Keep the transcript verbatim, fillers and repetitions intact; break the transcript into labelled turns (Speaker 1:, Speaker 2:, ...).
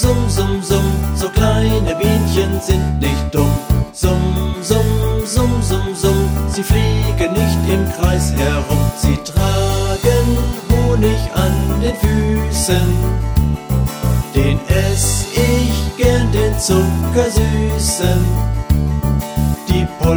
Speaker 1: summ, summ, summ, so kleine Bienchen sind nicht dumm. Summ, summ, summ, summ, summ, sie fliegen nicht im Kreis herum. Sie tragen Honig an den Füßen, den ess ich gern, den Zuckersüßen. Die